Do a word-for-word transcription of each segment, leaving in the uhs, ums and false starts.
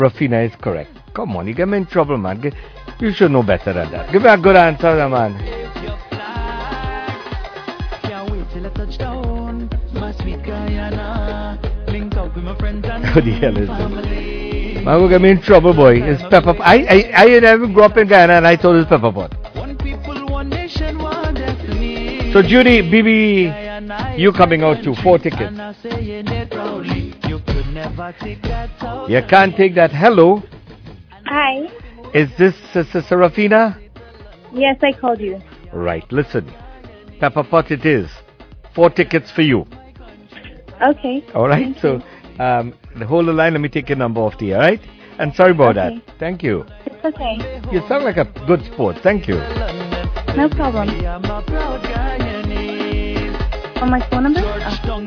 Rafina is correct. Come on, you get me in trouble, man. You should know better than that. Give me a good answer, man. What the hell is this? Man, will get me in trouble, boy. It's pepper. I I I never grew up in Guyana, and I told it's pepper pot. So Judy, B B, you coming out too? Four tickets. You can't take that. Hello. Hi. Is this uh, Sister Rafina? Yes, I called you. Right. Listen, pepper pot it is. Four tickets for you. Okay. All right. Thank so um, hold the line. Let me take your number off to you. All right. And sorry about okay. that. Thank you. It's okay. You sound like a good sport. Thank you. No problem. On my phone number? Oh.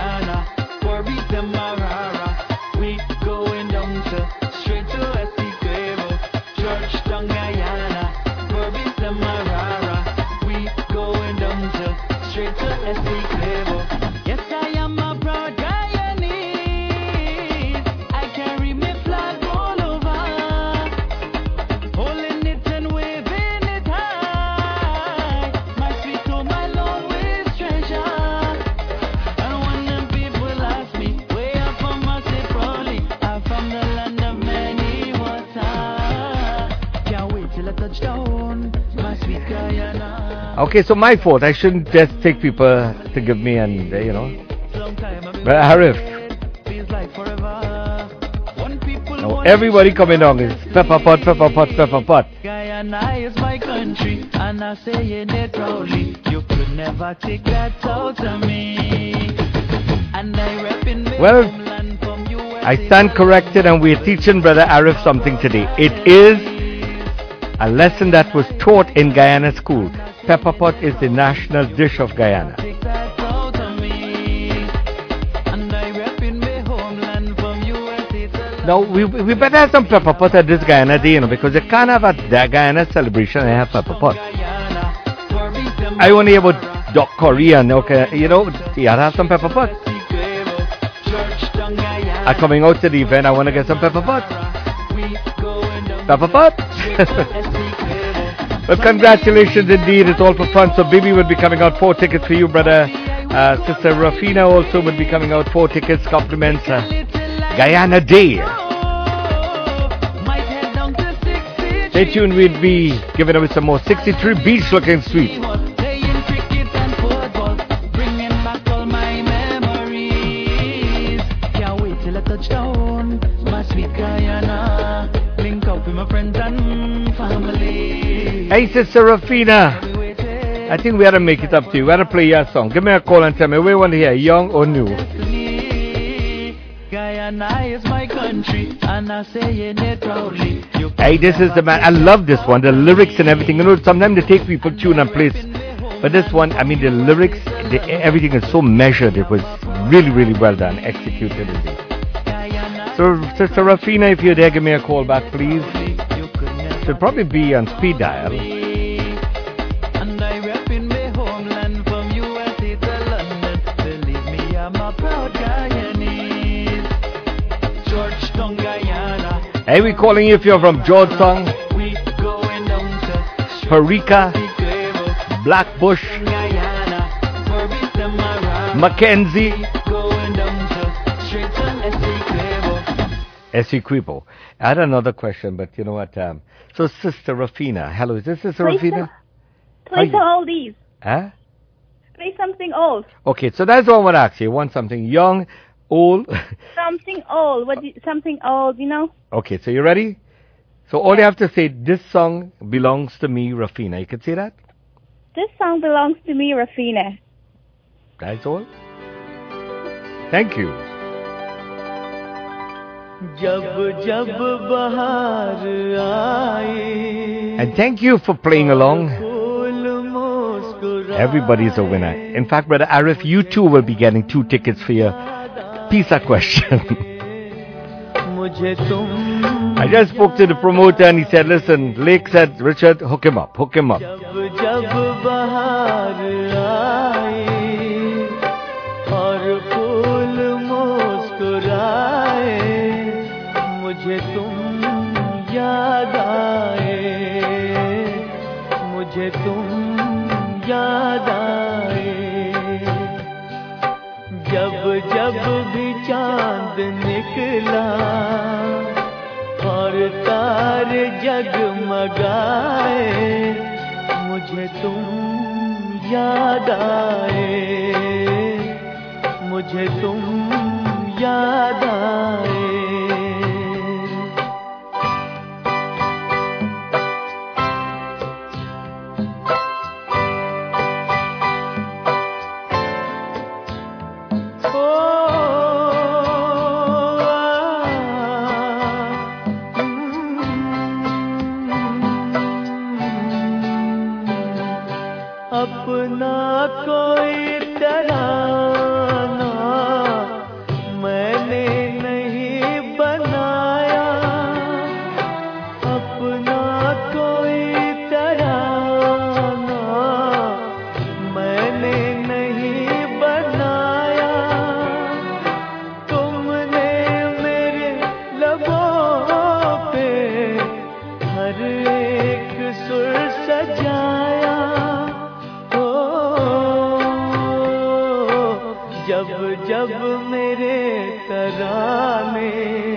Okay, so my fault. I shouldn't just take people to give me and, uh, you know. But Harif. No, everybody coming on is pepper pot, pepper pot, pepper pot. Guyana is my country, and I say it proudly. You could never take that out of me. And I rep in my Well, homeland from U S A. I stand corrected, and we're teaching Brother Arif something today. It is a lesson that was taught in Guyana school. Pepper pot is the national dish of Guyana. Now, we we better have some pepper pot at this Guyana day, you know, because you can't have a Guyana celebration and have pepper pot. I want to hear about Doc Korean, okay, you know, you have some pepper pot. I'm coming out to the event, I want to get some pepper pot. Pepper pot? Well, congratulations indeed. It's all for fun. So, Bibi will be coming out four tickets for you, brother. Uh, Sister Rafina also will be coming out four tickets, compliments. Uh, Guyana Day. Stay tuned. We'll be giving away some more sixty-three beach looking sweet. Hey, Sister Rafina, I think we ought to make it up to you. We ought to play your song. Give me a call and tell me where you want to hear, young or new. Guyana is my country, and I say it proudly. Hey, this is the man. I love this one. The lyrics and everything. You know, sometimes they take people tune and place. But this one, I mean, the lyrics, the, everything is so measured. It was really, really well done. Executed indeed. So, Sister Rafina, if you're there, give me a call back, please. Should probably be on speed dial. And I rep in my homeland from U S A to London. Believe me, I'm a proud Guyanese. Georgetown, Guyana. Hey, we calling you if you're from Georgetown, Parika, Blackbush, Mackenzie, Essequibo. I had another question, but you know what? Um, so, Sister Rafina. Hello, is this Sister Play Rafina? Some, play some oldies. Huh? Play something old. Okay, so that's all I want to ask you. You want something young, old? Something old. What? Do you, something old, you know? Okay, so you ready? So all you have to say, this song belongs to me, Rafina. You can say that? This song belongs to me, Rafina. That's all. Thank you. And thank you for playing along. Everybody's a winner. In fact, Brother Arif, you too will be getting two tickets for your pizza question. I just spoke to the promoter and he said, listen, Lake said, Richard, hook him up, hook him up. मुझे तुम याद आए, मुझे तुम याद आए। जब जब भी चांद निकला और तारे जगमगाए, मुझे तुम याद आए, मुझे तुम याद आए। अपना कोई तराना मैंने नहीं बनाया, अपना कोई तराना मैंने नहीं बनाया। तुमने मेरे लबों पे हर एक सुर सजाया। जब जब मेरे तराने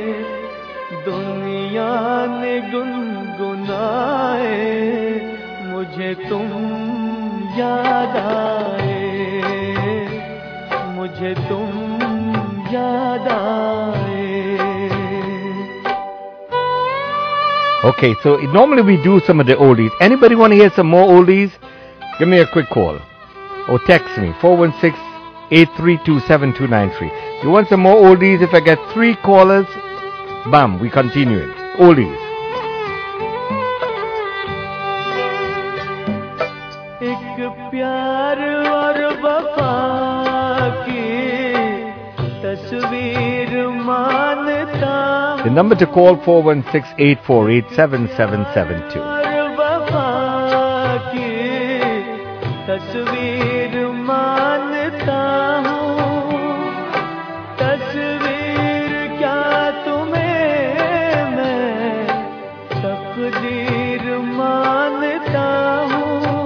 दुनिया ने गुनगुनाए, मुझे तुम याद आए, मुझे तुम याद आए। Okay, so normally we do some of the oldies. Anybody want to hear some more oldies? Give me a quick call or text me four one six, eight three two, seven two nine three. You want some more oldies? If I get three callers, bam, we continue it. Oldies. एक प्यार और वफा की तस्वीर मानता हूँ। The number to call four one six, eight four eight, seven seven seven two. वफा की तस्वीर मानता हूँ, तस्वीर क्या तुम्हें मैं तकदीर मानता हूँ।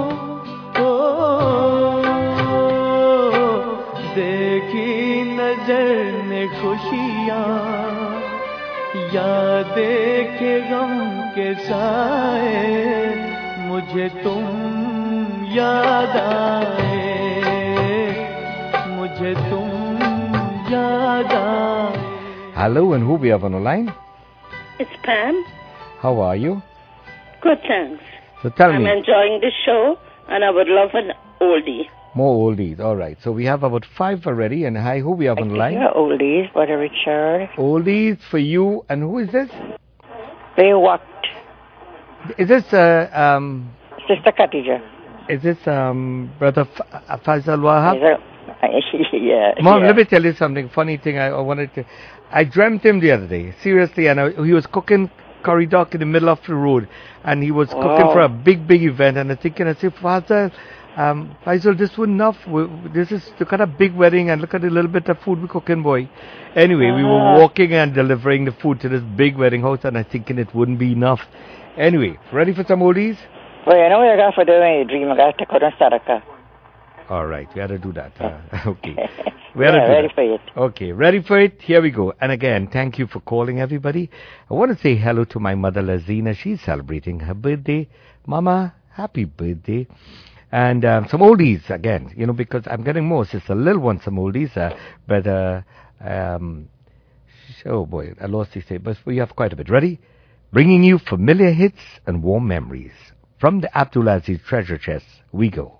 देखी नजर ने खुशियाँ या देखे गम के साए, मुझे तुम याद आए, मुझे तुम याद आए। Hello, and who we have on the line? It's Pam. How are you? Good, thanks. So tell I'm me. enjoying the show, and I would love an oldie. More oldies. All right. So we have about five already. And hi, who we have on the line? Yeah, oldies, Brother Richard. Oldies for you. And who is this? They walked. Is this uh, um? Sister Khadija. Is this um brother F- Faisal Wahab? yeah. Mom, yeah. let me tell you something. Funny thing. I, I wanted to. I dreamt him the other day. Seriously, and I, he was cooking curry duck in the middle of the road, and he was cooking Oh. for a big, big event. And I'm thinking, I said, Faisal, um, Faisal, this was enough. We, this is the kind of big wedding, and look at the little bit of food we're cooking, boy. Anyway, we were Ah. walking and delivering the food to this big wedding house, and I'm thinking it wouldn't be enough. Anyway, ready for some oldies? Well, you know what I got for doing a dream? I got to go to Saraka. All right, we had to do that. Uh, okay. We had Yeah, to do ready that. for it. Okay, ready for it? Here we go. And again, thank you for calling, everybody. I want to say hello to my mother, Lazina. She's celebrating her birthday. Mama, happy birthday. And um, some oldies, again, you know, because I'm getting more. Sister Lil wants some oldies. Uh, but, uh, um, oh boy, I lost these. But we have quite a bit. Ready? Bringing you familiar hits and warm memories. From the Abdulaziz treasure chest, we go.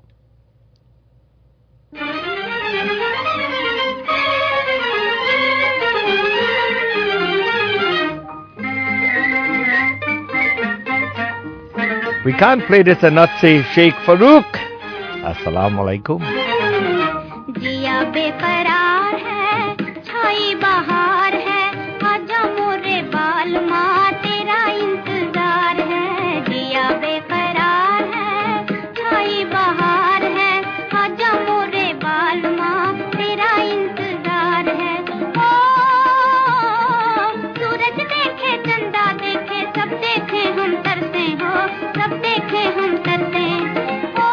We can't play this and not say Sheikh Farouk. Assalamu alaikum. जिया बेकरार है, छाई बहार है, आजा मोरे बाल माँ तेरा इंतजार है। जिया बेकरार है, छाई बहार है, आजा मोरे बाल माँ तेरा इंतजार है। ओ सूरज देखे चंदा दे देखे सब देखे हम तरसे हो, सब देखे हम तरसे। ओ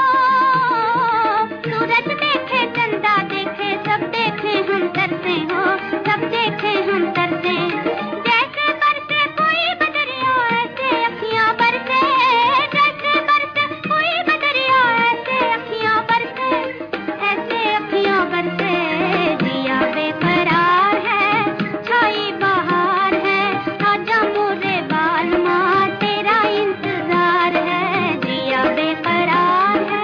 सूरज देखे चंदा देखे सब देखे हम तरसे हो, सब देखे हम तरसे। जैसे बरसे कोई बदरिया ऐसे अखियां बरसे, जैसे बरसे कोई बदरिया ऐसे अखियां बरसे, ऐसे अखियां बरसे। जिया बेकरार है छाई बहार है, आजा मोरे बालमा तेरा इंतजार है। जिया बेकरार है।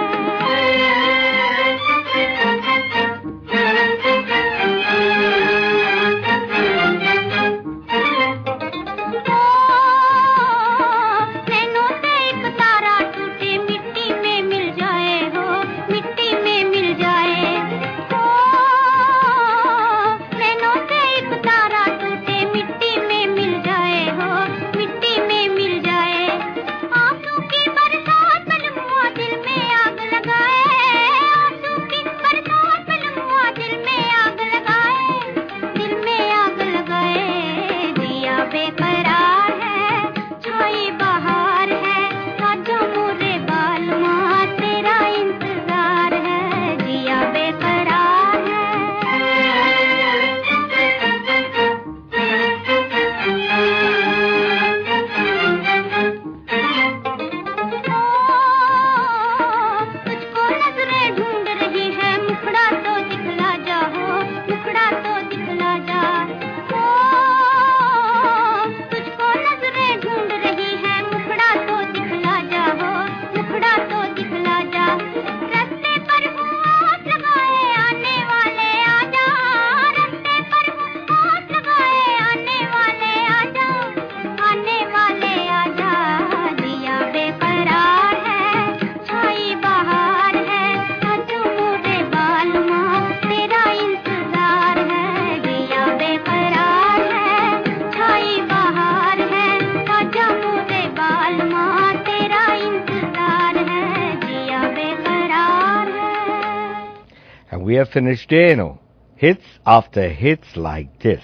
नैनों से एक तारा टूटे मिट्टी में मिल जाए हो, मिट्टी में मिल जाए। ओ नैनों से एक तारा टूटे मिट्टी में मिल जाए हो, मिट्टी में मिल जाए। आंसू की बरसात पलमुआ दिल में आग लगाए, आंसू की बरसात पलमुआ दिल में आग लगाए, दिल में आग लगाए। जिया बेकरार है छाई बहार है, आजा मोरे बालमा तेरा इंतजार है। जिया बेकरार है। तुझको नजरें ढूंढ रही है, मुखड़ा तो दिखला जा हो, मुखड़ा तो दिखला जा। ओ तुझको नजरें ढूंढ रही है, मुखड़ा तो दिखला जा हो, मुखड़ा तो दिखला जा। रस्ते पर हूँ आस लगाए आने वाले आजा, रस्ते पर हूँ आस लगाए आने वाले आजा, आने वाले आजा। जिया बेकरार है छाई बहार है, आजा मोरे बालमा तेरा इंतजार है। जिया बेकरार है छाई बहार है, आजा मोरे बालमा तेरा इंतजार है। जिया बेकरार है। And we have finished there, you know. Hits after hits like this.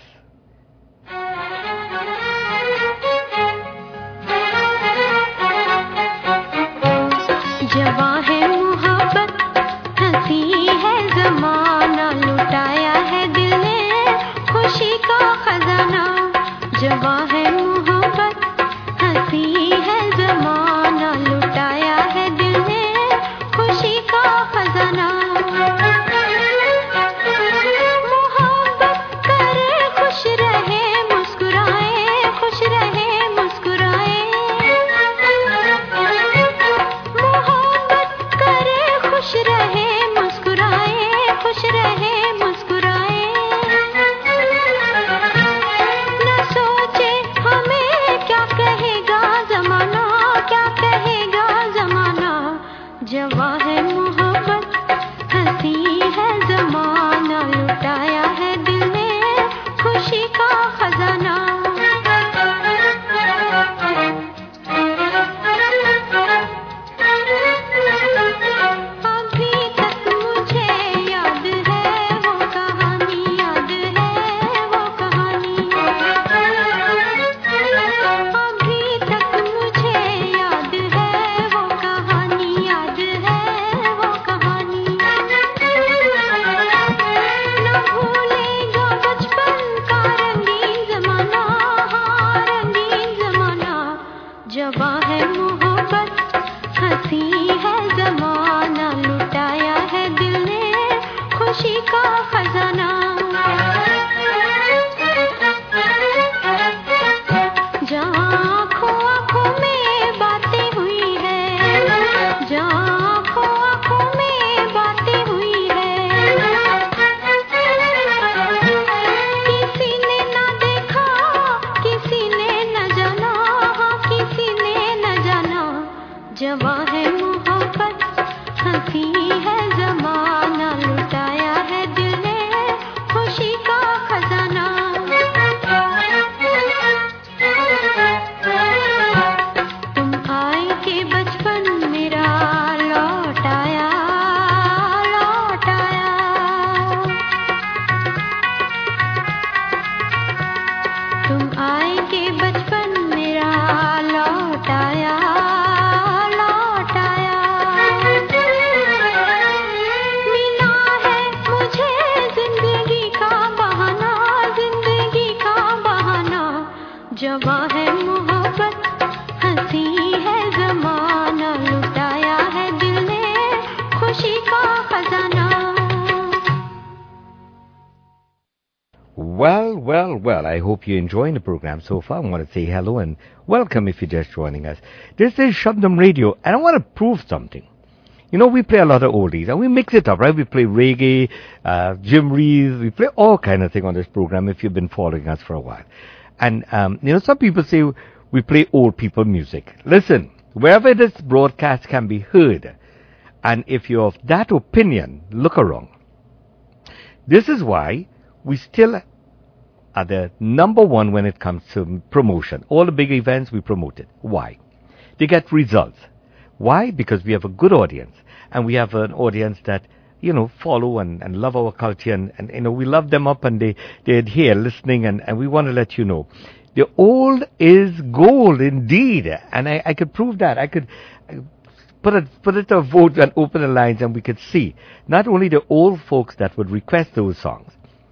जवां है मोहब्बत हंसी है ज़माना, लुटाया है दिल ने खुशी का खजाना। जवां है मोहब्बत हंसी है ज़माना, लुटाया है दिल ने खुशी का खजाना। मोहब्बत करे खुश रहे मुस्कुराए, खुश रहे मुस्कुराए। मोहब्बत करे खुश रहे मुस्कुराए, खुश रहे मुस्कुराए। न सोचे हमें क्या कहेगा ज़माना, क्या कहेगा ज़माना। जवां है मोहब्बत हंसी है ज़माना, लुटाया है दिल ने खुशी का खजाना। अभी तक मुझे याद है वो कहानी, याद है वो कहानी। अभी तक मुझे याद है वो कहानी, याद है वो कहानी। न भूलेगा बचपन का रंगीन ज़माना, हाँ रंगीन ज़माना। जवां है मोहब्बत हंसी है ज़माना, लुटाया है दिल ने खुशी का खजाना। जहाँ आँखों आँखों में बातें हुई है, जहाँ आँखों आँखों में बातें हुई है। किसी ने ना देखा, किसी ने न जाना, हाँ किसी ने न जाना। जवां है मोहब्बत हंसी है ज़माना, लुटाया है दिल ने जवा है मोहब्बत हंसी है जमाना लुटाया है दिल ने खुशी का खजाना Well, well, well, I hope you're enjoying the program so far. I want to say hello and welcome if you're just joining us. This is Shabdam Radio, and I want to prove something. You know, we play a lot of oldies, and we mix it up, right? We play reggae, uh, jimrees, we play all kind of thing on this program if you've been following us for a while. And, um, you know, some people say we play old people music. Listen, wherever this broadcast can be heard, and if you're of that opinion, look around. This is why we still are the number one when it comes to promotion. All the big events we promoted. Why? They get results. Why? Because we have a good audience. And we have an audience that, you know, follow and, and love our culture. And, and, you know, we love them up and they, they're here listening. And, and we want to let you know. The old is gold indeed. And I, I could prove that. I could put it, put it to a vote and open the lines and we could see not only the old folks that would request those songs.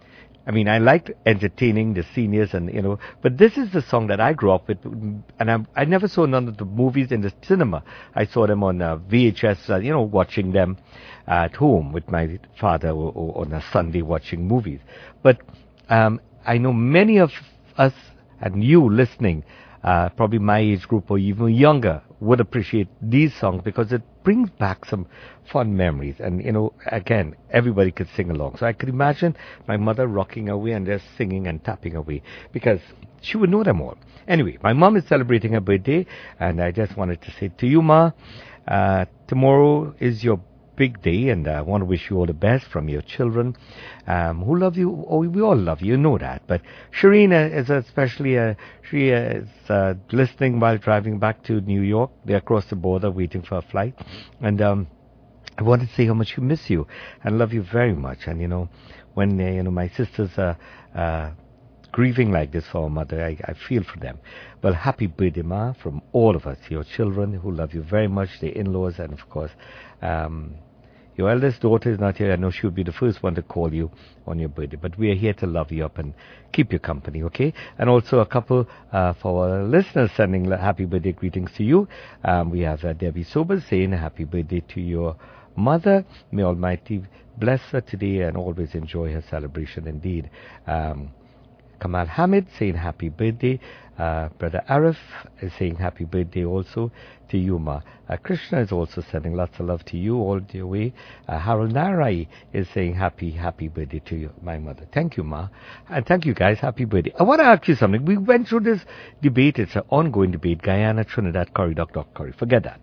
I mean, I liked entertaining the seniors and, you know, but this is the song that I grew up with, and I, I never saw none of the movies in the cinema. I saw them on uh, V H S, uh, you know, watching them at home with my father or, or on a Sunday watching movies. But um, I know many of us and you listening, uh, probably my age group or even younger, would appreciate these songs because it brings back some fun memories. And, you know, again, everybody could sing along. So I could imagine my mother rocking away and just singing and tapping away because she would know them all. Anyway, my mom is celebrating her birthday, and I just wanted to say to you, Ma, uh, tomorrow is your big day, and I want to wish you all the best from your children um, who love you. Oh, we all love you, you know that. But Shireen is especially, uh, she is uh, listening while driving back to New York. They're across the border waiting for a flight. And um, I wanted to say how much we miss you and love you very much. And, you know, when, uh, you know, my sisters are uh, grieving like this for our mother, I, I feel for them. Well, happy birthday, Ma, from all of us, your children who love you very much, the in-laws, and, of course, um, your eldest daughter is not here. I know she would be the first one to call you on your birthday. But we are here to love you up and keep you company, okay? And also a couple uh, for our listeners sending happy birthday greetings to you. Um, we have uh, Debbie Sobers saying happy birthday to your mother. May Almighty bless her today and always enjoy her celebration indeed. Um, Kamal Hamid saying happy birthday. Uh, Brother Arif is saying happy birthday also to you, Ma. Uh, Krishna is also sending lots of love to you all the way. Uh, Harold Narai is saying happy, happy birthday to you, my mother. Thank you, Ma. And thank you, guys. Happy birthday. I want to ask you something. We went through this debate. It's an ongoing debate. Guyana, Trinidad, Curry, Doc, Doc, Curry. Forget that.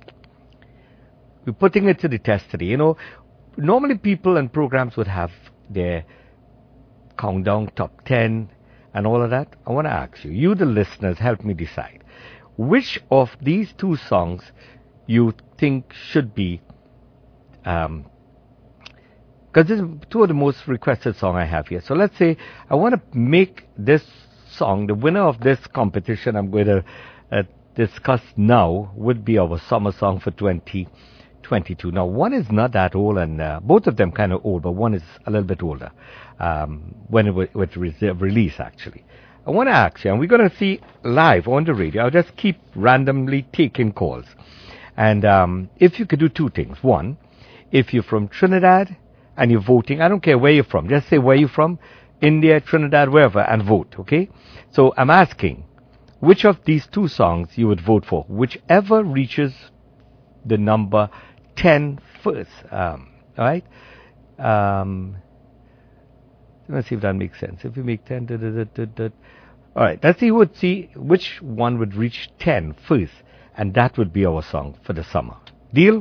We're putting it to the test today. You know, normally people and programs would have their countdown, top ten, and all of that. I want to ask you, you the listeners, help me decide. Which of these two songs you think should be, um, because this is two of the most requested songs I have here. So let's say I want to make this song, the winner of this competition I'm going to uh, discuss now would be our summer song for twenty twenty-two. Now, one is not that old, and uh, both of them kind of old, but one is a little bit older um, when it was, was re- released, actually. I want to ask you, and we're going to see live on the radio. I'll just keep randomly taking calls. And um, if you could do two things. One, if you're from Trinidad and you're voting, I don't care where you're from, just say where you're from, India, Trinidad, wherever, and vote, okay? So I'm asking, which of these two songs you would vote for? Whichever reaches the number ten first, um, all right? Um, let's see if that makes sense. If you make ten, da, da, da, da, da. All right, let's see, would see which one would reach ten first, and that would be our song for the summer. Deal?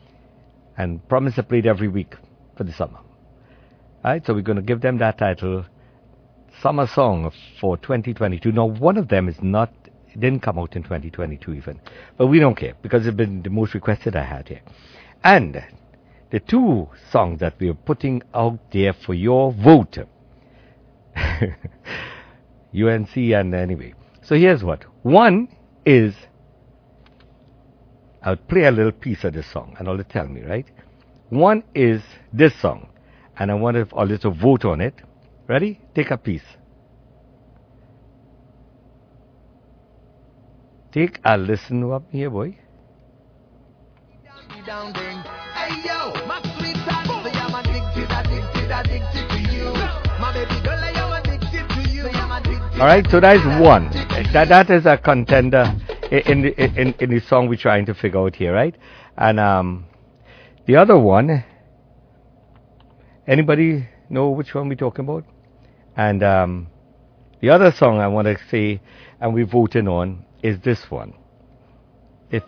And promise to play it every week for the summer. All right, so we're going to give them that title, Summer Song for twenty twenty-two. Now, one of them is not, it didn't come out in twenty twenty-two even, but we don't care because it's been the most requested I had here. And the two songs that we are putting out there for your vote, U N C and anyway. So here's what. One is, I'll play a little piece of this song and all to tell me, right? One is this song, and I want to all to vote on it. Ready? Take a piece. Take a listen up here, boy. Down ding. Hey yo, my sweetheart, say I'm addicted, addicted, addicted to you. My baby girl, I am addicted to you. I'm addicted. All right, so that's one. That that is a contender in the, in in the song we're trying to figure out here, right? And um, the other one. Anybody know which one we're talking about? And um, the other song I want to say, and we're voting on, is this one. It's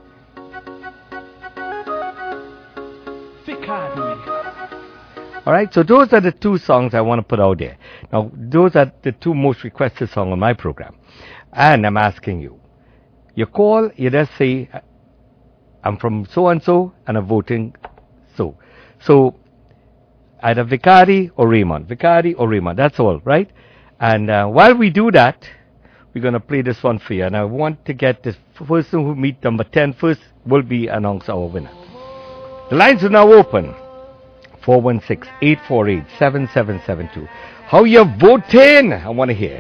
all right, so those are the two songs I want to put out there. Now, those are the two most requested songs on my program. And I'm asking you, you call, you just say, I'm from so-and-so, and I'm voting so. So, either Vicari or Raymond. Vicari or Raymond, that's all, right? And uh, while we do that, we're going to play this one for you. And I want to get this person who meet number ten first will be announced our winner. The lines are now open. four one six, eight four eight, seven seven seven two. How you voting? I want to hear.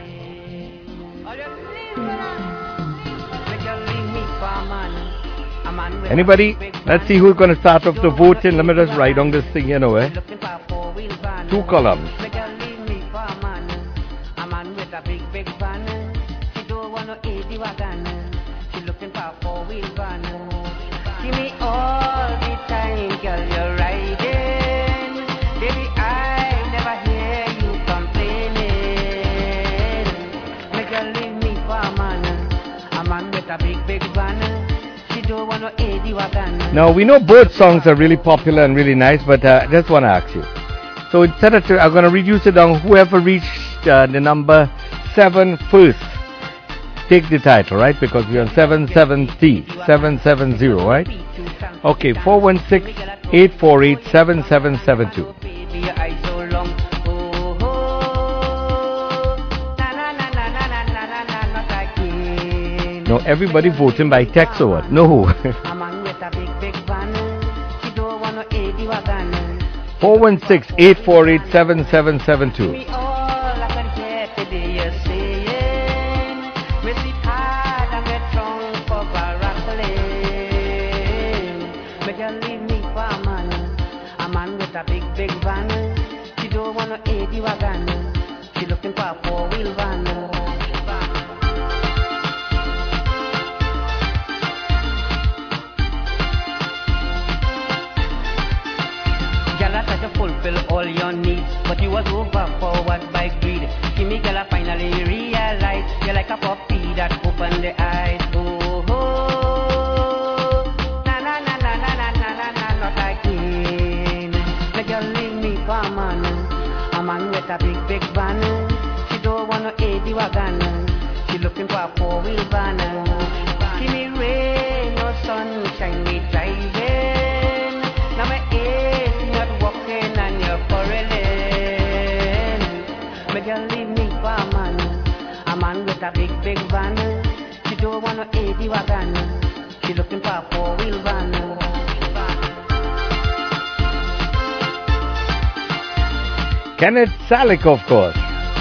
Anybody? Let's see who's going to start off the voting. Let me just write on this thing, you know, eh? Two columns. Give me all the time, girl, you're riding. Baby, I never hear you complaining. Make her leave me for a man, a man with a big, big van. She don't want no eighty wagon. Now, we know both songs are really popular and really nice, but uh, I just want to ask you. So instead of, I'm going to reduce it down, whoever reached uh, the number seven first, take the title, right? Because we're on seven seventy, seven seventy, right? Okay, four one six, eight four eight, seven seven seven two. No, everybody voting by text or what? No. four one six, eight four eight, seven seven seven two. A big, big van. She don't want no eighty wagon. She looking for a four-wheel van. Girl, I try to fulfill all your needs, but you was overpowered by greed. Give me, girl, I finally realize you're like a puppy that opened the eyes. Oh, oh, na na na na na na na na na, not again. Girl, leave me for a man, a man with a big, big van. She don't want no eighty wagon. She looking for a four-wheel van. Give me rain or sunshine, me driving. Now my A C not working and you're quarreling. But girl, leave me for a man, a man with a big, big van. She don't want no eighty wagon. She looking for a four-wheel van. Kenneth Salick, of course.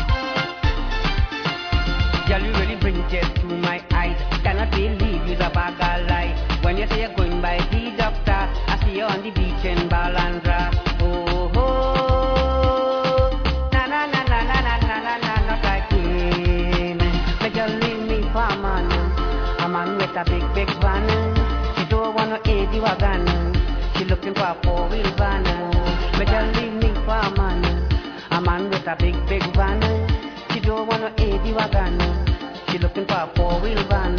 Girl, you really bring tears to my eyes. Cannot believe you're a bag of lies. When you say you're going by the doctor, I see you on the beach in Balandra. Oh, oh, na na na na na na na na na, not again. Make you leave me for a man, a man with a big, big van. She don't want no eighty wagon. She looking for a four-wheel van. Make you leave me for a man, a man with a big, big van. She don't want no eighty wagon. She looking for a four-wheel van.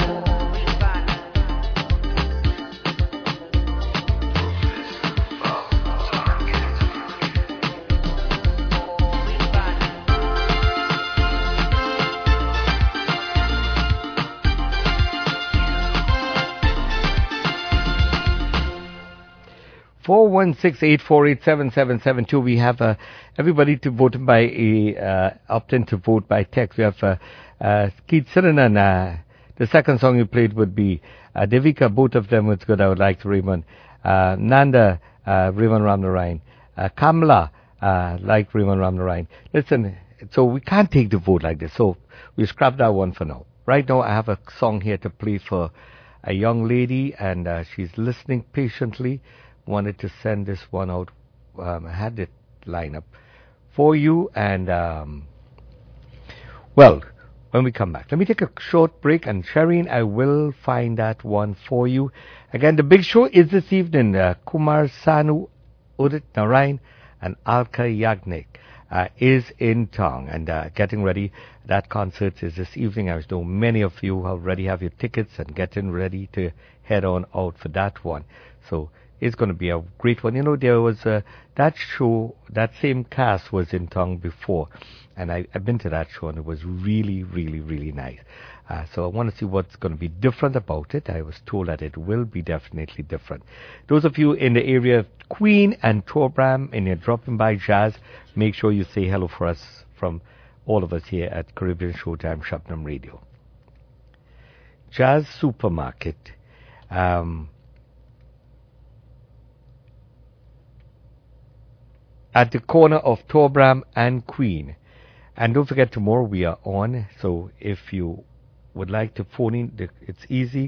four one six, eight four eight, seven seven seven two. We have uh, everybody to vote by a uh, opt-in to vote by text. We have uh, uh, Keith Sinanan. Uh, the second song you played would be uh, Devika. Both of them was good. I would like to Raymond. Uh, Nanda, uh, Raymond Ramnarayan. Uh, Kamla, uh, like Raymond Ramnarayan. Listen, so we can't take the vote like this. So we scrap that one for now. right now I have a song here to play for a young lady, and uh, she's listening patiently. Wanted to send this one out. Um, I had it line up for you, and um, well, when we come back, let me take a short break, and Shireen, I will find that one for you. Again, the big show is this evening. Uh, Kumar Sanu, Udit Narayan, and Alka Yagnik uh, is in town and uh, getting ready. That concert is this evening. I know many of you already have your tickets and getting ready to head on out for that one. So it's going to be a great one. You know, there was uh, that show, that same cast was in town before, and I, I've been to that show, and it was really, really, really nice. Uh, so I want to see what's going to be different about it. I was told that it will be definitely different. Those of you in the area of Queen and Torbram, and you're dropping by Jazz, make sure you say hello for us from all of us here at Caribbean Showtime Shabnam Radio. Jazz Supermarket. Um, at the corner of Torbram and Queen. And don't forget, tomorrow we are on, so if you would like to phone in, it's easy.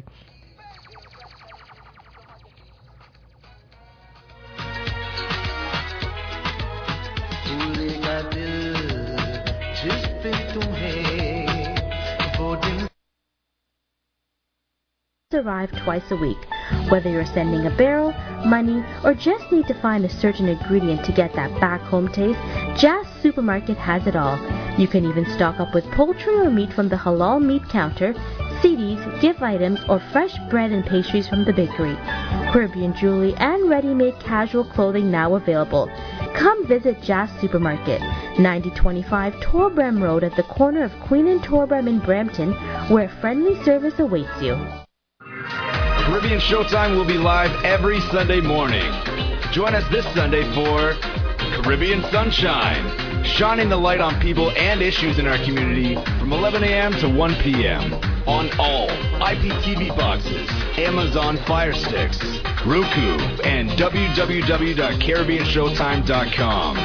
Arrive twice a week. Whether you're sending a barrel, money, or just need to find a certain ingredient to get that back home taste, Jazz Supermarket has it all. You can even stock up with poultry or meat from the halal meat counter, C Ds, gift items, or fresh bread and pastries from the bakery. Caribbean jewelry and ready-made casual clothing now available. Come visit Jazz Supermarket, ninety twenty-five Torbram Road at the corner of Queen and Torbram in Brampton, where friendly service awaits you. Caribbean Showtime will be live every Sunday morning. Join us this Sunday for Caribbean Sunshine, shining the light on people and issues in our community from eleven a.m. to one p.m. on all I P T V boxes, Amazon Fire Sticks, Roku, and w w w dot caribbean showtime dot com.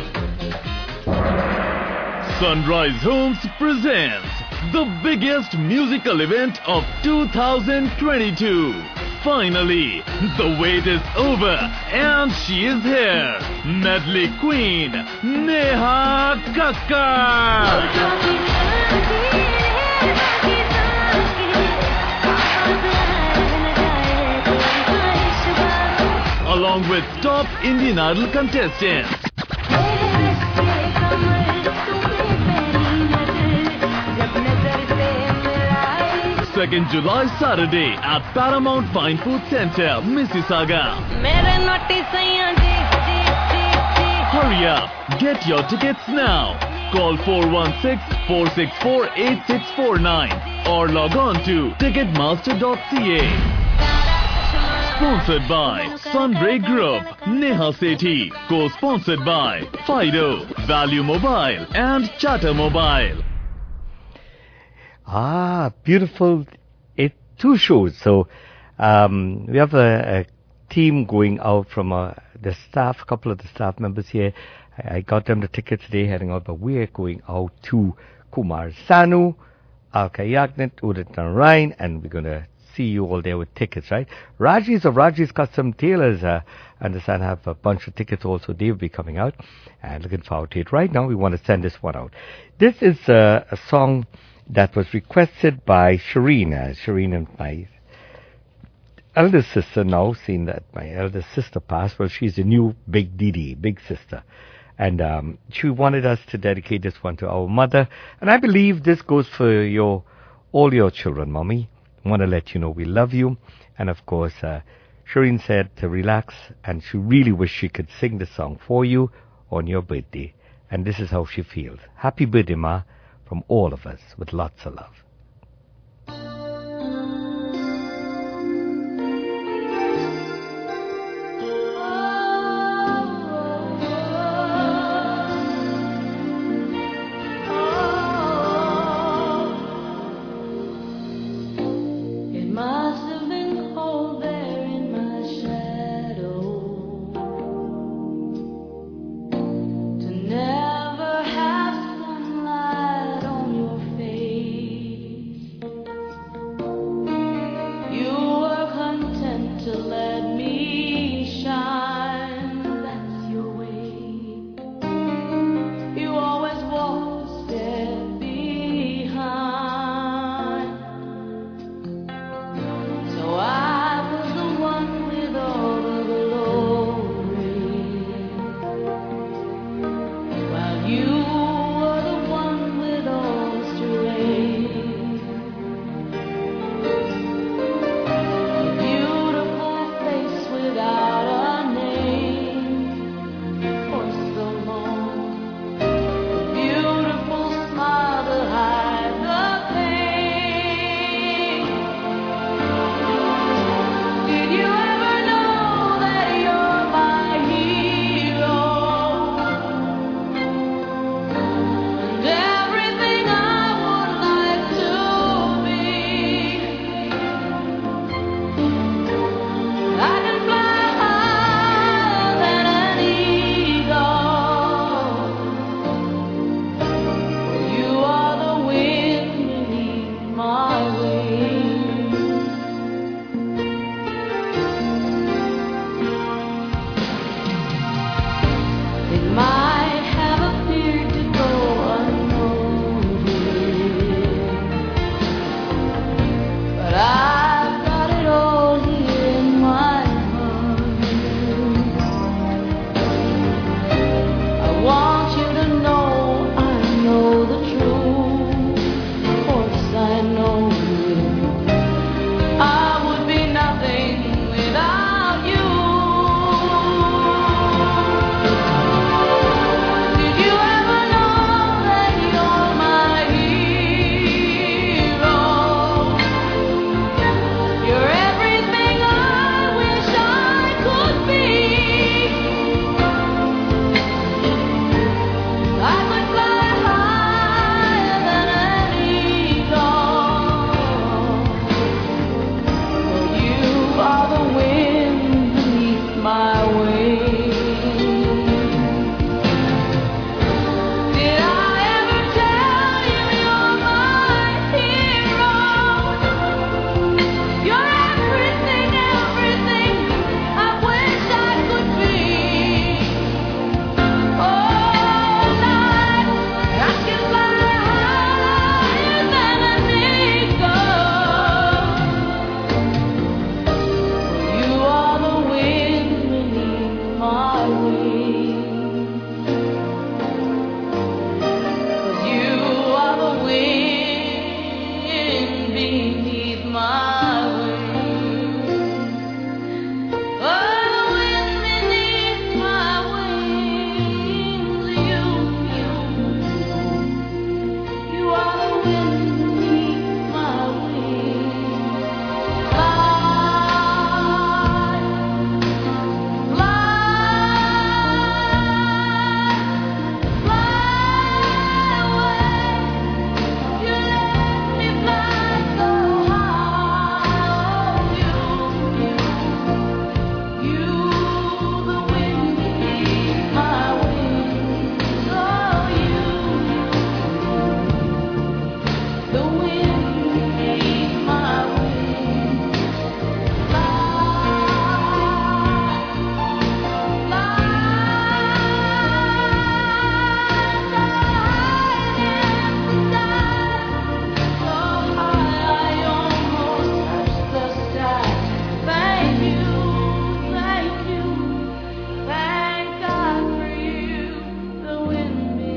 Sunrise Homes presents the biggest musical event of two thousand twenty-two. Finally, the wait is over and she is here. Medley Queen, Neha Kakkar. Along with top Indian Idol contestants. second July Saturday at Paramount Fine Food Center, Mississauga. Hurry up, get your tickets now. Call four one six, four six four, eight six four nine or log on to ticketmaster dot c a. Sponsored by Sunray Group, Neha Sethi. Co-sponsored by Fido, Value Mobile and Chata Mobile. Ah, beautiful. It two shows. So um, we have a, a team going out from uh, the staff, a couple of the staff members here. I, I got them the tickets today heading out, but we're going out to Kumar Sanu, Alka Yagnik, Udit Narayan, and we're going to see you all there with tickets, right? Raji's of Raji's Custom Tailors, uh, I understand, have a bunch of tickets also. They'll be coming out, and looking forward to it. Right now, we want to send this one out. This is uh, a song that was requested by Shireen. Uh, Shireen and my eldest sister now, seeing that my eldest sister passed, well, she's the new Big Didi, big sister. And um, she wanted us to dedicate this one to our mother. And I believe this goes for your all your children, Mommy. I want to let you know we love you. And of course, uh, Shireen said to relax, and she really wished she could sing the song for you on your birthday. And this is how she feels. Happy birthday, Ma, from all of us, with lots of love. Never have sunlight on your face.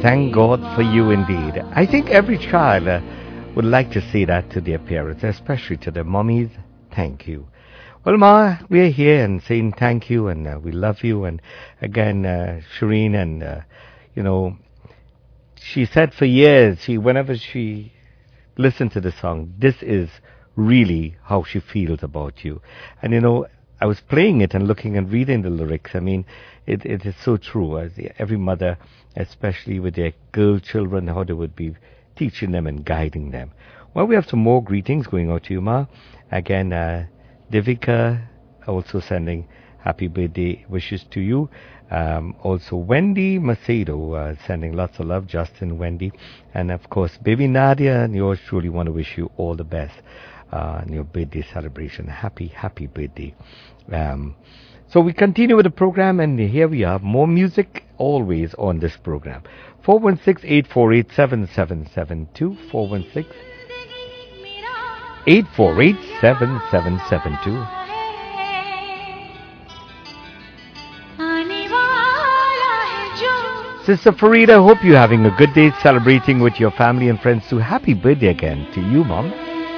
Thank God for you indeed. I think every child uh, would like to say that to their parents, especially to their mummies. Thank you. Well, Ma, we're here and saying thank you, and uh, we love you. And again, uh, Shireen, and uh, you know, she said for years, she whenever she listened to the song, this is really how she feels about you. And you know, I was playing it and looking and reading the lyrics. I mean, it it is so true. As every mother, especially with their girl children, how they would be teaching them and guiding them. Well, we have some more greetings going out to you, Ma. Again, uh, Devika also sending happy birthday wishes to you. Um, also, Wendy Macedo uh, sending lots of love. Justin, Wendy, and of course, baby Nadia, and yours truly want to wish you all the best uh, in your birthday celebration. Happy, happy birthday. Um, so we continue with the program, and here we are. More music always on this program. four one six, eight four eight, seven seven seven two. four one six, eight four eight, seven seven seven two. Sister Farida, hope you're having a good day celebrating with your family and friends too. Happy birthday again to you, Mom.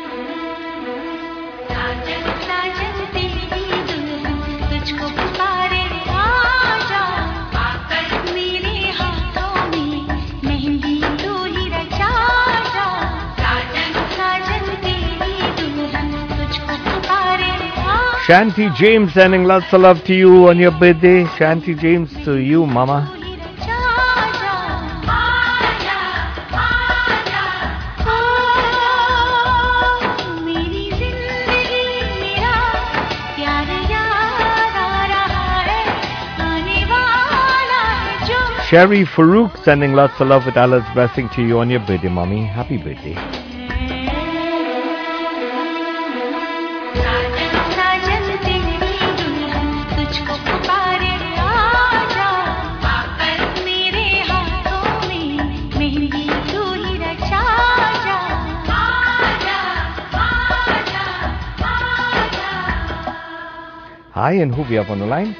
Shanti James sending lots of love to you on your birthday. Shanti James to you, Mama. Sherry Farouk sending lots of love with Allah's blessing to you on your birthday, Mommy. Happy birthday. Hi, and who we have on the line?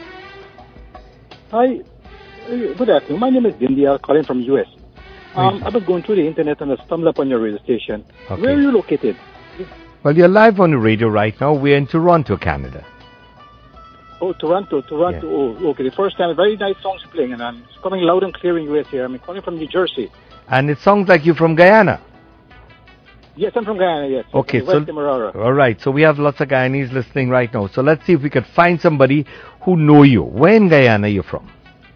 Hi, uh, good afternoon. My name is Dindia, calling from U S. Um, I was going through the internet and I stumbled upon your radio station. Okay. Where are you located? Well, you're live on the radio right now. We're in Toronto, Canada. Oh, Toronto, Toronto. Yeah. Oh, okay. The first time, very nice songs playing, and I'm it's coming loud and clear in U S here. I'm calling from New Jersey. And it sounds like you're from Guyana. Yes, I'm from Guyana, yes. Okay, West so Demerara. all right. So we have lots of Guyanese listening right now. So let's see if we could find somebody who know you. Where in Guyana are you from?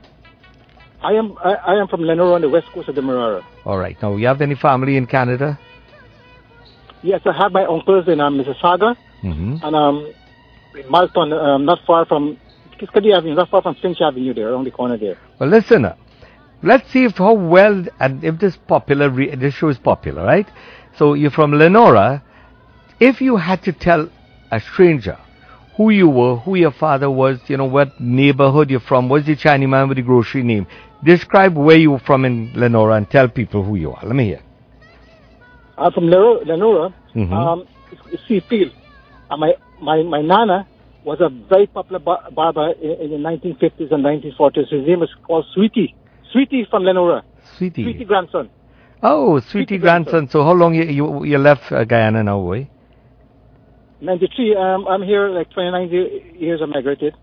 I am I, I am from Lenora on the west coast of Demerara. All right. Now, you have any family in Canada? Yes, I have my uncles in um, Mississauga, Mm-hmm. and um, in Malton, um, not far from Kiskadi Avenue, not far from Finch Avenue there, around the corner there. Well, listen. Uh, let's see if how well and if this popular re- this show is popular, right? So you're from Lenora. If you had to tell a stranger who you were, who your father was, you know, what neighborhood you're from, what's the Chinese man with the grocery name, describe where you were from in Lenora and tell people who you are. Let me hear. I'm from Lenora, Lenora Mhm. um, it's Seafield. And my, my, my nana was a very popular bar- barber in, in the nineteen fifties and nineteen forties. His name was called Sweetie. Sweetie from Lenora. Sweetie. Sweetie grandson. Oh, sweetie, Sweetie grandson. grandson. So how long you you, you left uh, Guyana now, boy? ninety-three. Um, I'm here like twenty-nine ye- years. I migrated.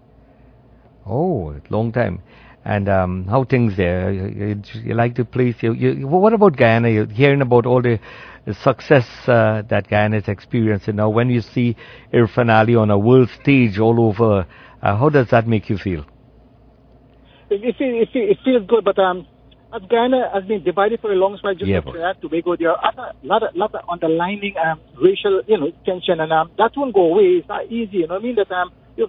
Oh, long time. And um, how things there? You, you, you like the place? You, you, what about Guyana? You're hearing about all the, the success uh, that Guyana is experiencing now. When you see Irfan Ali on a world stage all over, uh, how does that make you feel? It, it, feel- it, feel- it feels good, but um, as Guyana has been divided for a long time, just Yeah, like boy. Trinidad, Tobago, there are other, lot of, lot of underlining um, racial, you know, tension, and um, that won't go away. It's not easy, you know what I mean? That um, you,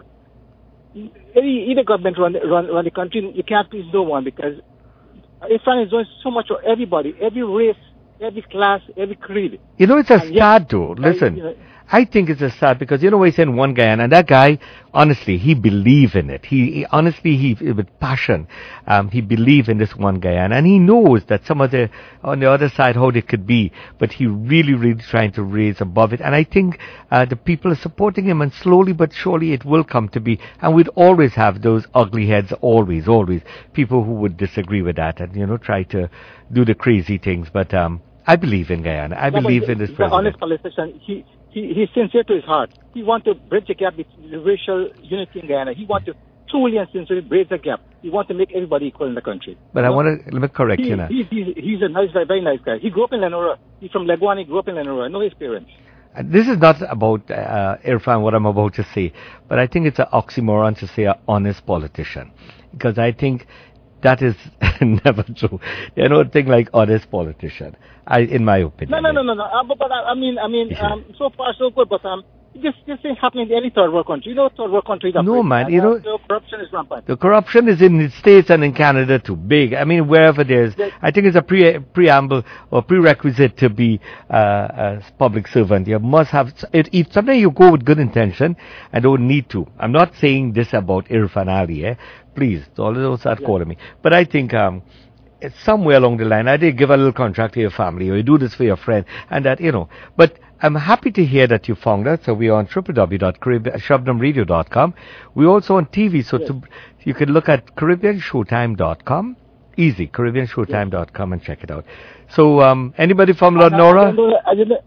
any either government run, run run the country, you can't please no one because Irfan is doing so much for everybody, every race, every class, every creed. You know, it's a And yet, start though. uh, Listen, you know, I think it's a sad because, you know, we sent one guy, and, and that guy, honestly, he believed in it. He, he honestly, he, with passion, um, he believed in this one guy, and, and he knows that some of the, on the other side, how they could be, but he really, really trying to raise above it. And I think, uh, the people are supporting him, and slowly but surely it will come to be. And we'd always have those ugly heads, always, always, people who would disagree with that and, you know, try to do the crazy things. But, um, I believe in Guyana. I No, believe but in this he's an president. honest politician. He, he, he's sincere to his heart. He wants to bridge the gap between the racial unity in Guyana. He wants to truly and sincerely bridge the gap. He wants to make everybody equal in the country. But You I know? want to, let me correct he, you now. He's, he's, he's a nice guy, very nice guy. He grew up in Lenora. He's from Leguan. He grew up in Lenora. I know his parents. And this is not about uh, Irfan, what I'm about to say, but I think it's an oxymoron to say an honest politician, because I think that is never true. You know, a thing like honest politician, I, in my opinion. No, no, no, no, no. Uh, but, but I, I mean, I mean, um, so far so good. But um, this this thing happening in any third world country. You know, third world countries. No, operate, man, and, you uh, know- so corruption is rampant. The corruption is in the States and in Canada too big. I mean, wherever there's, I think it's a pre- preamble or prerequisite to be uh, a public servant. You must have, it, if sometimes you go with good intention and don't need to. I'm not saying this about Irfan Ali, eh? Please, all of those start calling me. But I think, um, it's somewhere along the line, I did give a little contract to your family, or you do this for your friend, and that, you know. But I'm happy to hear that you found us. So we're on w w w dot shabnam radio dot com. We're also on T V, so to, you can look at caribbean showtime dot com. Easy, caribbean showtime dot com, and check it out. So, um, anybody from Lord I, Nora? I, didn't- I didn't,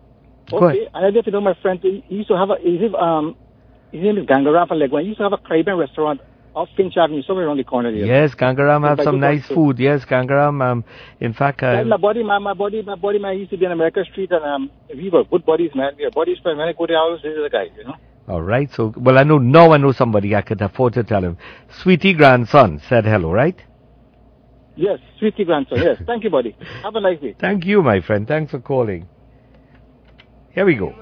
Go okay, and I didn't know my friend. He used to have a. He lived, um, his name is Gangaram from Leguan. He used to have a Caribbean restaurant off Finch Avenue, somewhere around the corner there. Yes, Gangaram have Yes, I some do nice also. food. Yes, Gangaram, um, in fact, Yeah, uh, my body, my, my body, my body, man. Used to be on America Street, and um, we were good buddies, man. We were buddies, but when I go to the house, this is the guy, you know. all right. So, well, I know, now I know somebody I could afford to tell him. Sweetie grandson said hello, right? Yes, sweetie grandson. Yes, thank you, buddy. Have a nice day. Thank you, my friend. Thanks for calling. Here we go.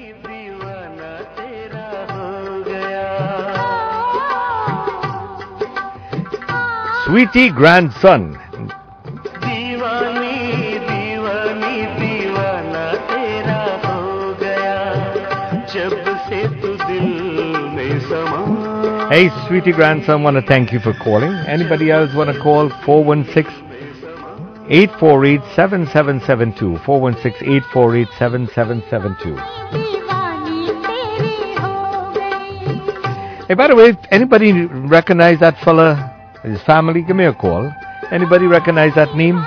Sweetie grandson. दीवानी दीवानी दीवाना तेरा हो गया जब से तू दिल में समा Hey, sweetie grandson, want to thank you for calling. Anybody else want to call? four one six, eight four eight, seven seven seven two. four one six, eight four eight, seven seven seven two. Hey, by the way, anybody recognize that fella? His family? Give me a call. Anybody recognize that name?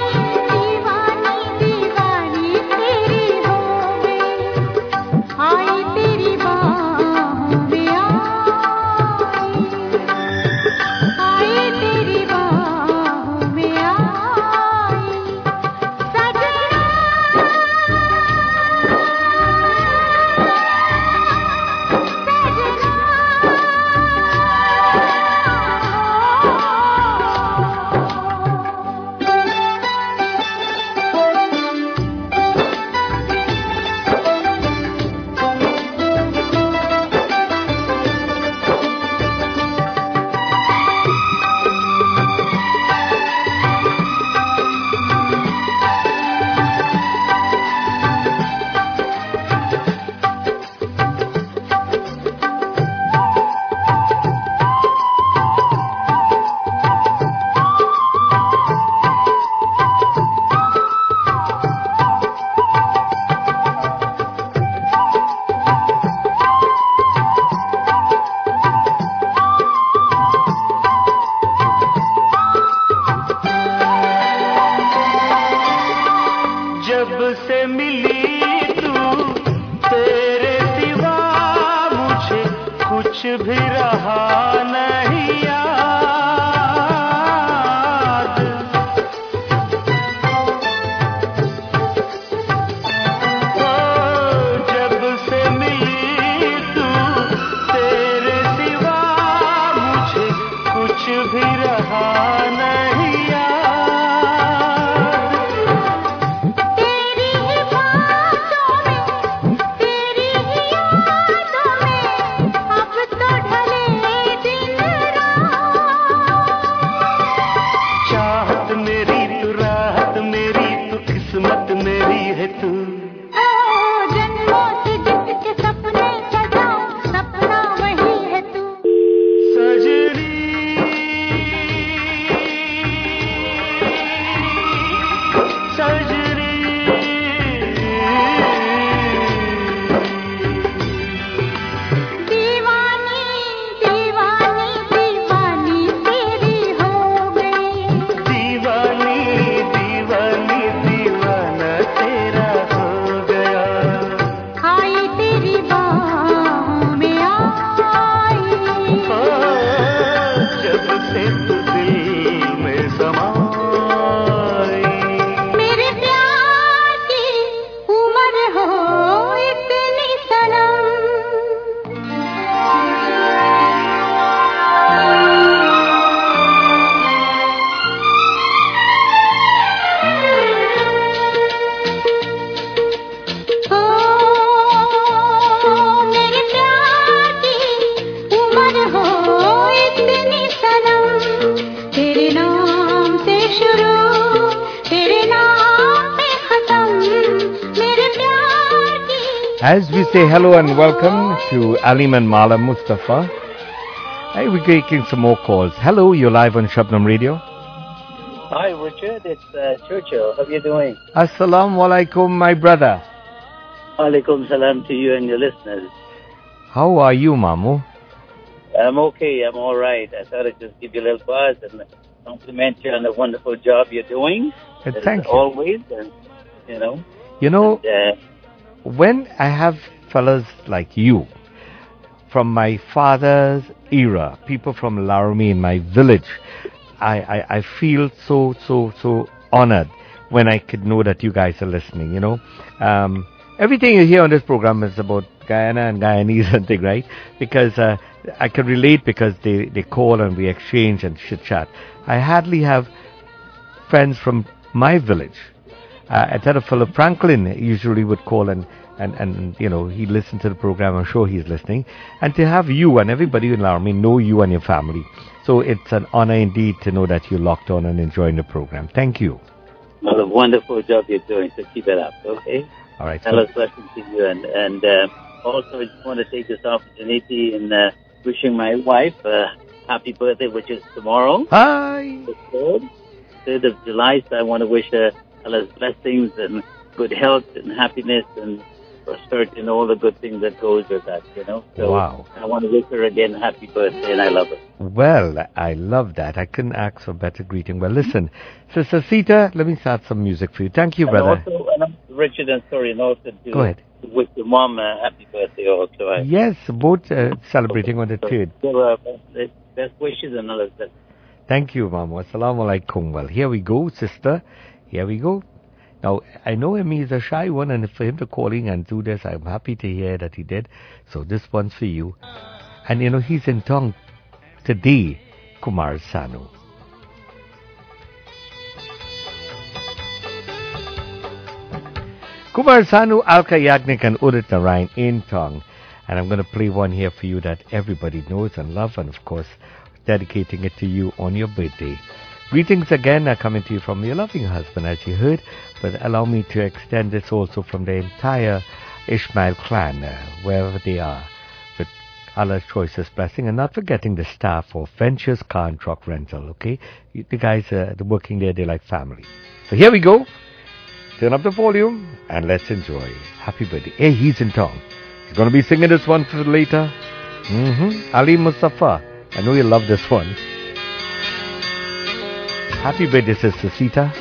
जब से मिली तू तेरे सिवा मुझे कुछ भी रहा नहीं याद ओ, जब से मिली तू तेरे सिवा मुझे कुछ भी रहा नहीं याद तेरी ही बातों में तेरी ही यादों में अब तो ढले As we say hello and welcome to Alim and Mala Mustafa. Hey, we're taking some more calls. Hello, you're live on Shabnam Radio. Hi, Richard. It's uh, Churchill. How are you doing? Assalamu alaikum, my brother. Alaikum salam to you and your listeners. How are you, Mamu? I'm okay. I'm all right. I thought I'd just give you a little buzz and compliment you on the wonderful job you're doing. Uh, thank you. Always, and, you know. You know, and, uh, when I have fellas like you, from my father's era, people from Laramie in my village, I, I, I feel so, so, so honored when I could know that you guys are listening, you know. Um, everything you hear on this program is about Guyana and Guyanese and thing, right? Because uh, I can relate because they, they call and we exchange and chit-chat. I hardly have friends from my village. Uh, I tell a fellow Franklin usually would call and, and, and, you know, he listened to the program. I'm sure he's listening. And to have you and everybody in Laramie know you and your family. So it's an honor indeed to know that you're locked on and enjoying the program. Thank you. Well, a wonderful job you're doing, so keep it up, okay? All right. Hello, blessings to you. And, and uh, also, I just want to take this opportunity in uh, wishing my wife a happy birthday, which is tomorrow. Hi. The third, third of July. So I want to wish her Allah's blessings and good health and happiness and prosperity and all the good things that goes with that, you know. So wow. I want to wish her again happy birthday, and I love her. Well, I love that. I couldn't ask for a better greeting. Well, listen, Sister Sita, let me start some music for you. Thank you, and brother. Also, and I'm Richard, and sorry, and also to, Go ahead. to wish your mom a happy birthday also. I, yes, both uh, celebrating on the third. So, uh, best, best wishes and all of that. Thank you, Mama. Assalamu alaikum. Well, here we go, sister. Here we go. Now, I know him, he's a shy one, and for him to call in and do this, I'm happy to hear that he did. So this one's for you. And, you know, he's in tongue today, Kumar Sanu. Kumar Sanu, Alka Yagnik, and Udit Narayan in tongue. And I'm going to play one here for you that everybody knows and love, and of course, dedicating it to you on your birthday. Greetings again are coming to you from your loving husband, as you heard, but allow me to extend this also from the entire Ishmael clan, uh, wherever they are, with Allah's choicest blessing, and not forgetting the staff of Ventures Car and Truck Rental, okay? The guys, uh, the working there, they're like family. So here we go. Turn up the volume, and let's enjoy. Happy birthday. Hey, he's in town. He's going to be singing this one for later. Mm-hmm. Ali Mustafa. I know you love this one. Happy birthday, Sister Sita.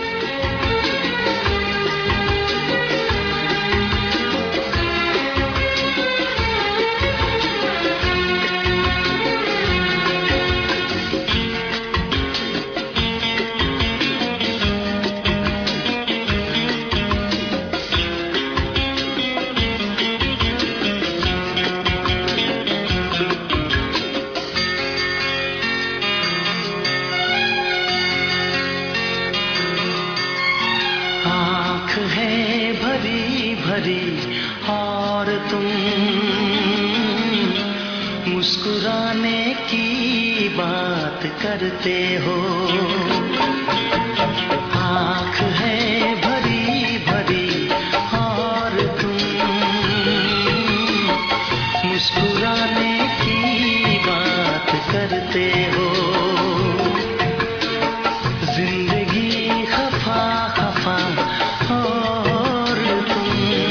करते हो आँख है भरी भरी और तुम मुस्कुराने की बात करते हो जिंदगी खफा खफा और तुम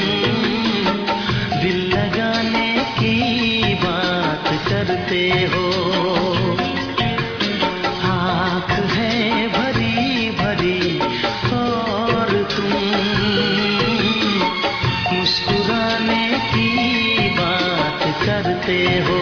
दिल लगाने की बात करते हो करते हो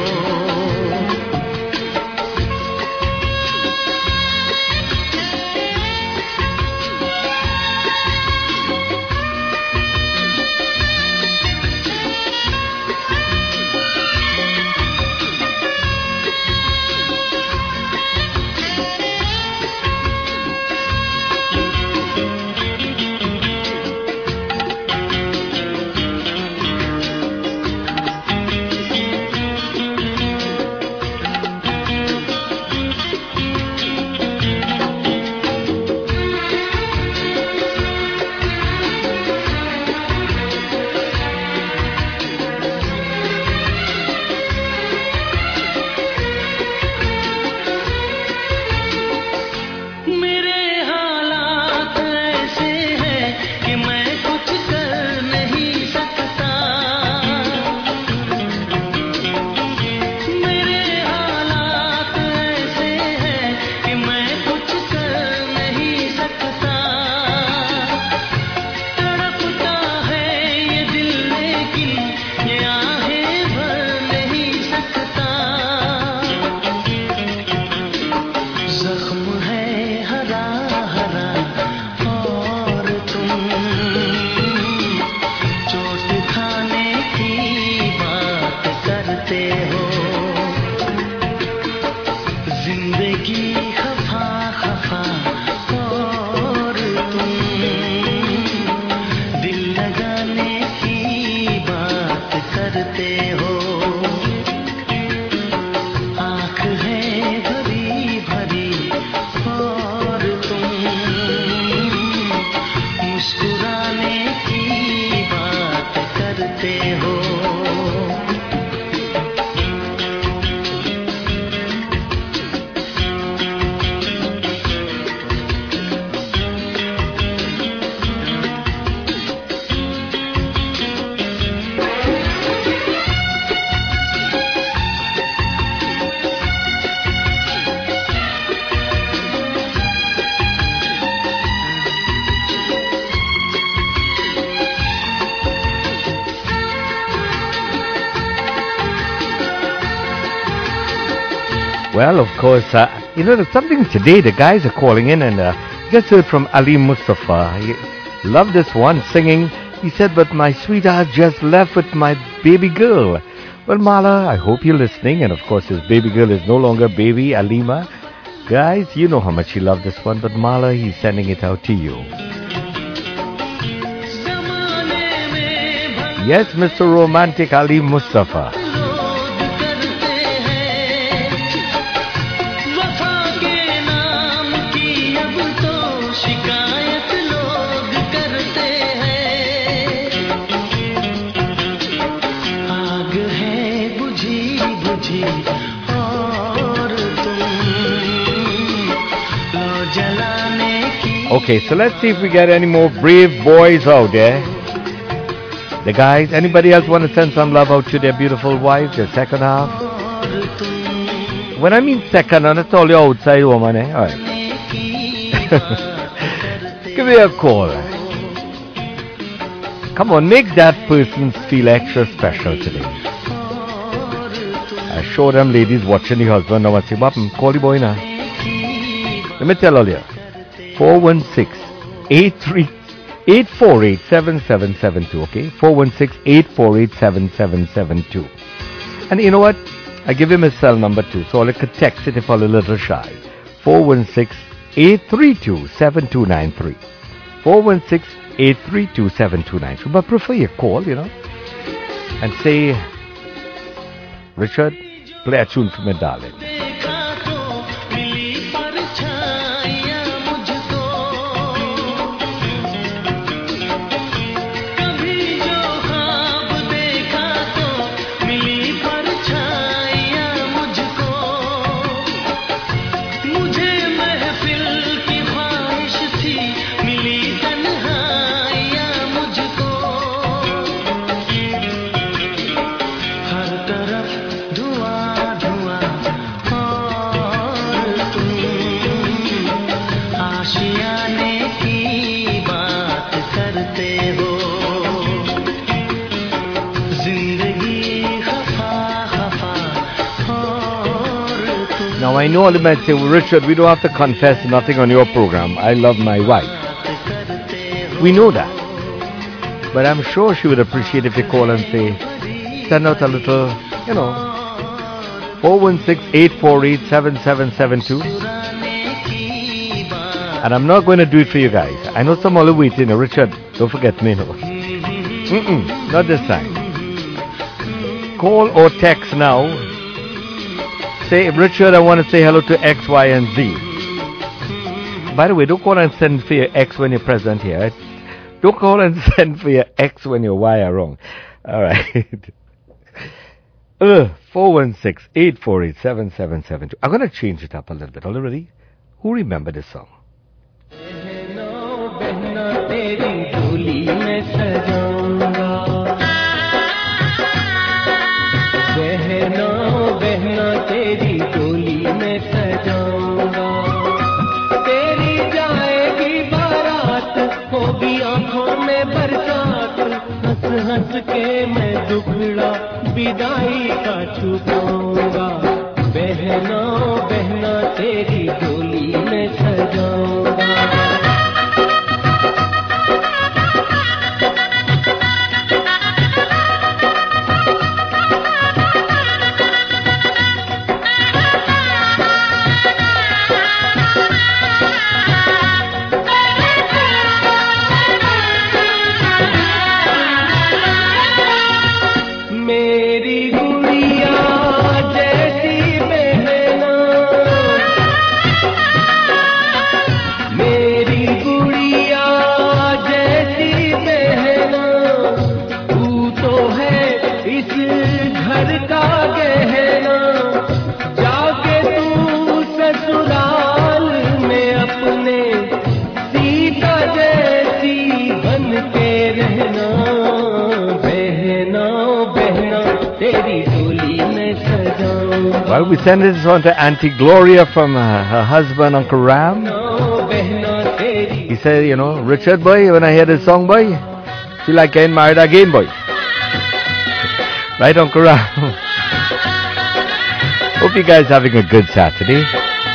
आँख है भरी भरी और तुम मुस्कुराने की बात करते हो. Well, of course, uh, you know, there's something today. The guys are calling in, and uh, just heard from Ali Mustafa. He loved this one singing. He said, but my sweetheart just left with my baby girl. Well, Mala, I hope you're listening. And of course, his baby girl is no longer baby, Alima. Guys, you know how much he loved this one. But Mala, he's sending it out to you. Yes, Mister Romantic Ali Mustafa. Okay, so let's see if we get any more brave boys out there. The guys, anybody else want to send some love out to their beautiful wives, their second half? When I mean second, that's all your outside woman, eh? Alright. Give me a call. Come on, make that person feel extra special today. I show them ladies watching the husband now and say, Bapam, call the boy now. Let me tell all you. four one six, eight three, eight four eight, seven seven seven two, okay? four one six, eight four eight, seven seven seven two. And you know what? I give him his cell number too, so I could text it if I'm a little shy. four one six, eight three two, seven two nine three. four one six, eight three two, seven two nine three. But I prefer you call, you know, and say, Richard, play a tune for me, darling. Now I know you might say, well, Richard, we don't have to confess nothing on your program. I love my wife. We know that. But I'm sure she would appreciate if you call and say, send out a little, you know, four one six, eight four eight, seven seven seven two. And I'm not going to do it for you guys. I know some all are waiting. Richard, don't forget me. No. Mm-mm, not this time. Call or text now. Say, Richard, I want to say hello to X, Y, and Z. By the way, don't call and send for your X when you're present here. Don't call and send for your X when your Y are wrong. All right. uh, four one six, eight four eight, seven seven seven two. I'm going to change it up a little bit. Already? Who remember this song? तेरी डोली में सजाऊंगा, तेरी जाएगी बारात, होगी आंखों में बरसात, हंस हंस के मैं दुखड़ा विदाई का छुपाऊंगा, बहना बहना तेरी डोली में सजाऊंगा. मेरी Well, we send this on to Auntie Gloria from uh, her husband, Uncle Ram. He said, you know, Richard boy, when I hear this song, boy, feel like getting married again, boy. Right, Uncle Ram? Hope you guys having a good Saturday.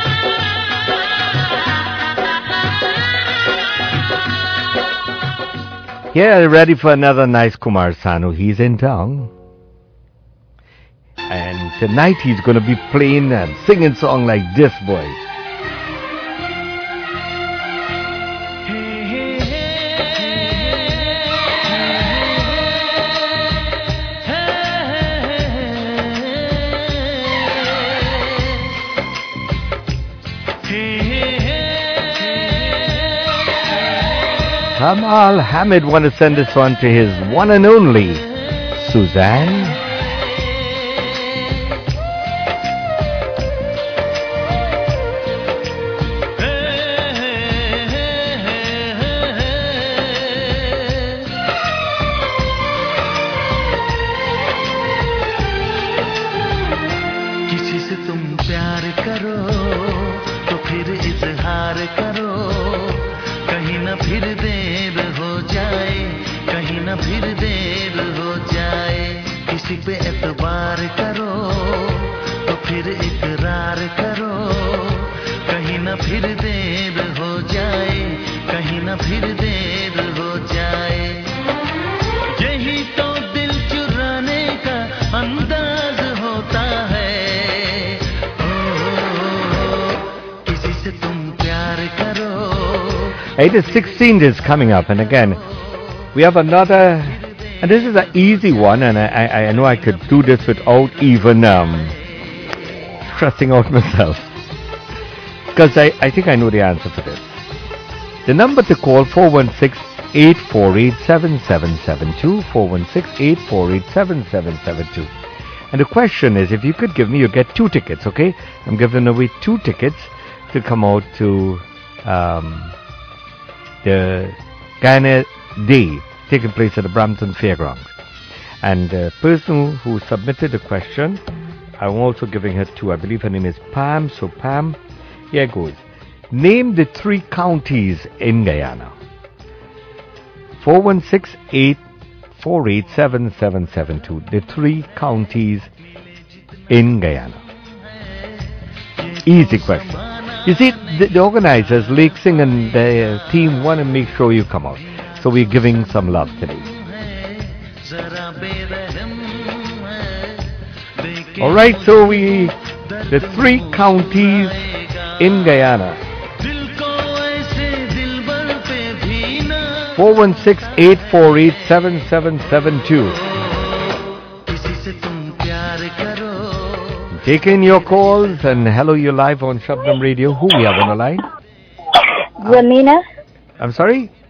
Yeah, ready for another nice Kumar Sanu. He's in town. And tonight he's going to be playing and singing song like this, boy. Kamal Hamid want to send this one to his one and only Suzanne. किसी से तुम प्यार करो तो फिर इजहार करो कहीं ना फिर देर हो जाए कहीं ना फिर देर हो जाए किसी पे एतबार करो तो फिर इकरार करो कहीं ना फिर देर हो जाए कहीं ना फिर देर हो जाए यही तो दिल चुराने का अंदाज होता है ओ, किसी से तुम प्यार करो. It is sixteenth is coming up, and again, we have another, and this is an easy one, and I, I, I know I could do this without even um, stressing out myself, because I, I think I know the answer for this. The number to call, four one six, eight four eight, seven seven seven two, four one six, eight four eight, seven seven seven two. And the question is, if you could give me, you get two tickets, okay? I'm giving away two tickets to come out to um, the Guyana Day taking place at the Brampton Fairgrounds. And the person who submitted the question, I'm also giving her two. I believe her name is Pam. So Pam, here goes. Name the three counties in Guyana. four one six, eight four eight, seven seven seven two. The three counties in Guyana. Easy question. You see, the, the organizers, Lake Sing and the uh, team want to make sure you come out. So we're giving some love today. Alright, so we, the three counties in Guyana. four one six, eight four eight, seven seven seven two. Taking your calls, and hello, you're live on Shabnam Radio. Who we have on the line? Ramina. I'm sorry?